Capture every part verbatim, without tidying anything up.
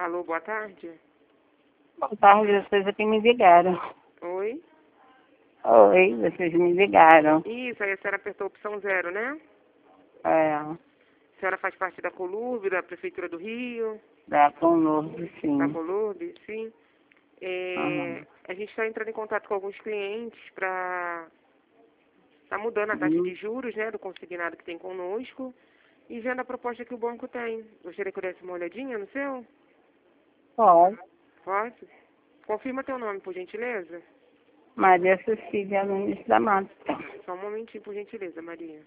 Alô, boa tarde. Boa tarde, vocês aqui me ligaram. Oi? Oi, vocês me ligaram. Isso, aí a senhora apertou a opção zero, né? É, A senhora faz parte da Colurbe, da Prefeitura do Rio, da Conurbe, da sim. Colurbe, sim. É, Uhum. a gente está entrando em contato com alguns clientes para... Está mudando a taxa Uhum. de juros, né, do consignado que tem conosco e vendo a proposta que o banco tem. Gostaria que eu desse uma olhadinha no seu? Bom, Posso? Confirma teu nome, por gentileza. Maria Cecília Nunes da Mata. Só um momentinho, por gentileza, Maria.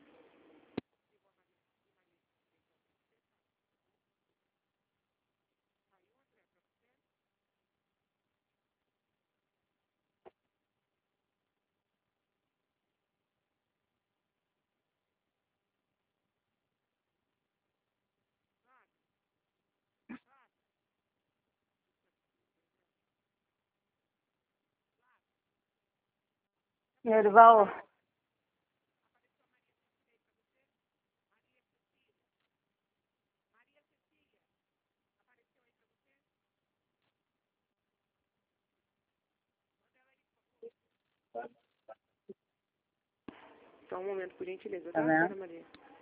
Nerval, Só um momento, por gentileza, tá tá, vendo? senhora Maria?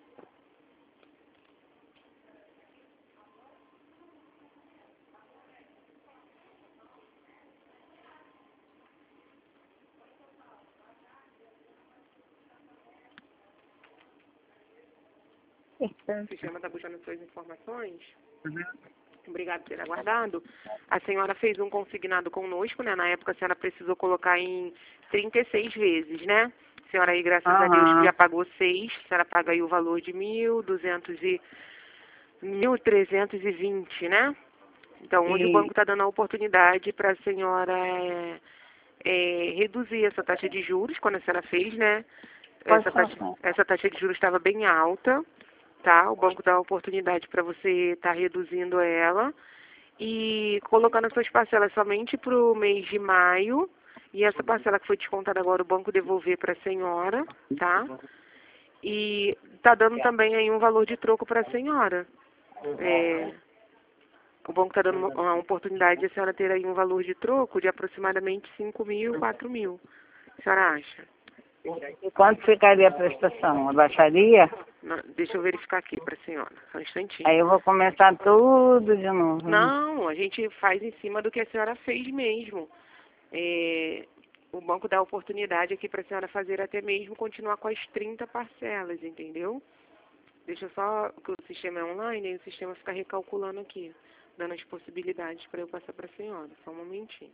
O sistema está buscando suas informações. Uhum. Obrigado por ter aguardado. A senhora fez um consignado conosco, né? Na época a senhora precisou colocar em trinta e seis vezes, né? A senhora aí, graças a Deus, já Aham. pagou seis. A senhora paga aí o valor de mil duzentos e mil trezentos e vinte, né? Então, hoje o E banco está dando a oportunidade para a senhora é, é, reduzir essa taxa de juros, quando a senhora fez, né? quais Essa são taxa, essa taxa de juros estava bem alta, tá? O banco dá a oportunidade para você estar reduzindo ela e colocando as suas parcelas somente para o mês de maio. E essa parcela que foi descontada agora, o banco devolver para a senhora, tá? E tá dando também aí um valor de troco para a senhora. É, o banco está dando uma, uma oportunidade de a senhora ter aí um valor de troco de aproximadamente cinco mil, quatro mil. A senhora acha? E quanto ficaria a prestação? Abaixaria? Não, deixa eu verificar aqui para a senhora. Só um instantinho. Aí eu vou começar tudo de novo. Né? Não, a gente faz em cima do que a senhora fez mesmo. É, o banco dá a oportunidade aqui para a senhora fazer até mesmo continuar com as trinta parcelas, entendeu? Deixa eu só, que o sistema é online, aí o sistema fica recalculando aqui, dando as possibilidades para eu passar para a senhora. Só um momentinho.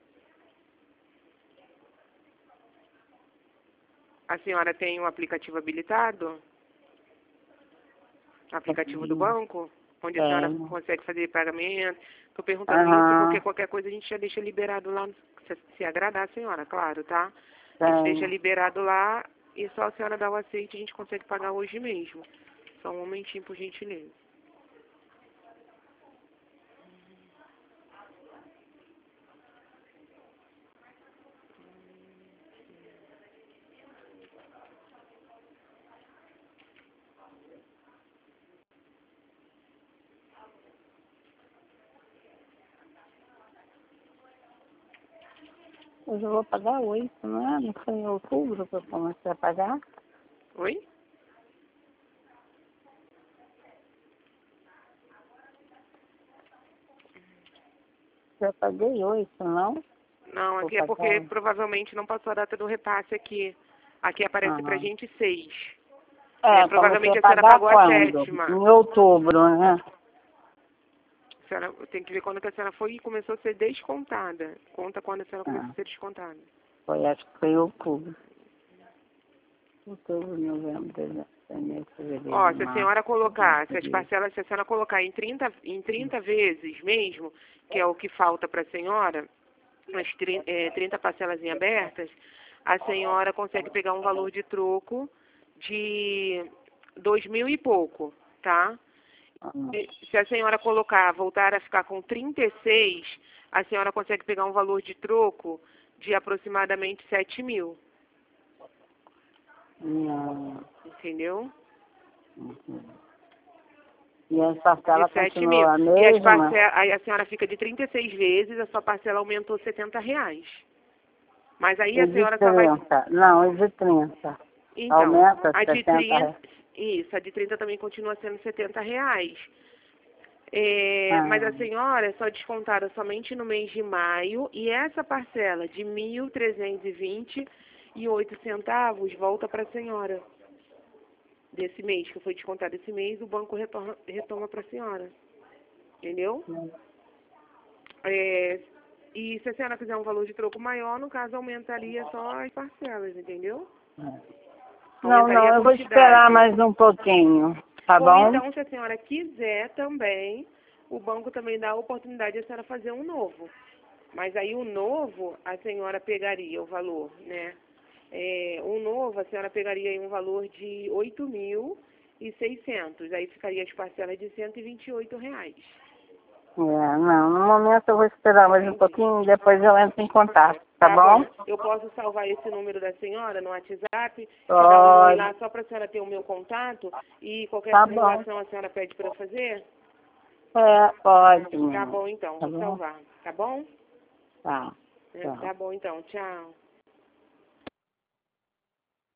A senhora tem o aplicativo habilitado? O aplicativo do banco? Onde a senhora Tenho. consegue fazer pagamento? Estou perguntando isso porque Aham. qualquer coisa a gente já deixa liberado lá, se, se agradar a senhora, claro, tá? A gente deixa Tenho. liberado lá e só a senhora dá o aceite e a gente consegue pagar hoje mesmo. Só um momentinho, por gentileza. Hoje eu vou pagar oito, não é? Não foi em outubro que eu comecei a pagar? Oi? Já paguei oito, não? Não, Vou aqui é pagar porque oito. provavelmente não passou a data do repasse aqui. Aqui aparece pra Aham. gente seis. É, É, comecei provavelmente a a senhora pagar pagou a quando? Em sétima. outubro, né? A senhora tem que ver quando que a senhora foi e começou a ser descontada. Conta quando a senhora começou Ah, a ser descontada. foi, acho que foi em outubro. Outubro, novembro, dezembro, janeiro, Ó, fevereiro, se a março, senhora colocar, se as abril. parcelas, se a senhora colocar em trinta, em trinta vezes mesmo, que é o que falta para a senhora, as trinta, é, trinta parcelas em abertas, a senhora consegue pegar um valor de troco de dois mil e pouco, tá? Ah, E se a senhora colocar, voltar a ficar com trinta e seis, a senhora consegue pegar um valor de troco de aproximadamente sete mil, não. entendeu? Uhum. E as parcelas de sete mil. continuam a E as mesma? parcelas, aí a senhora fica de trinta e seis vezes, a sua parcela aumentou setenta reais. Mas aí E a de senhora só vai... trinta? Não, e de trinta? Então, Aumenta a de setenta trinta, reais? isso, a de trinta também continua sendo setenta reais. É, Ah, mas a senhora é só descontada somente no mês de maio e essa parcela de mil trezentos e vinte e oito centavos volta para a senhora. Desse mês, que foi descontado esse mês, o banco retorna, retoma para a senhora. Entendeu? É, e se a senhora quiser um valor de troco maior, no caso, aumentaria só as parcelas, entendeu? não, Aumentaria não, a eu vou quantidade. esperar mais um pouquinho, tá Ou bom? então, se a senhora quiser também, o banco também dá a oportunidade de a senhora fazer um novo. Mas aí o novo, a senhora pegaria o valor, né? É, o novo, a senhora pegaria aí um valor de oito mil e seiscentos. Aí ficaria as parcelas de cento e vinte e oito reais. É, não, no momento eu vou esperar mais um pouquinho, depois eu entro em contato, tá, Tá bom? bom? Eu posso salvar esse número da senhora no WhatsApp, Pode. dar um oi lá só para a senhora ter o meu contato e qualquer Tá bom. situação a senhora pede para eu fazer? É, pode, Tá minha. bom, então. Tá Vou bom? salvar. Tá bom? Tá. É, Tá. tá bom, então. Tchau.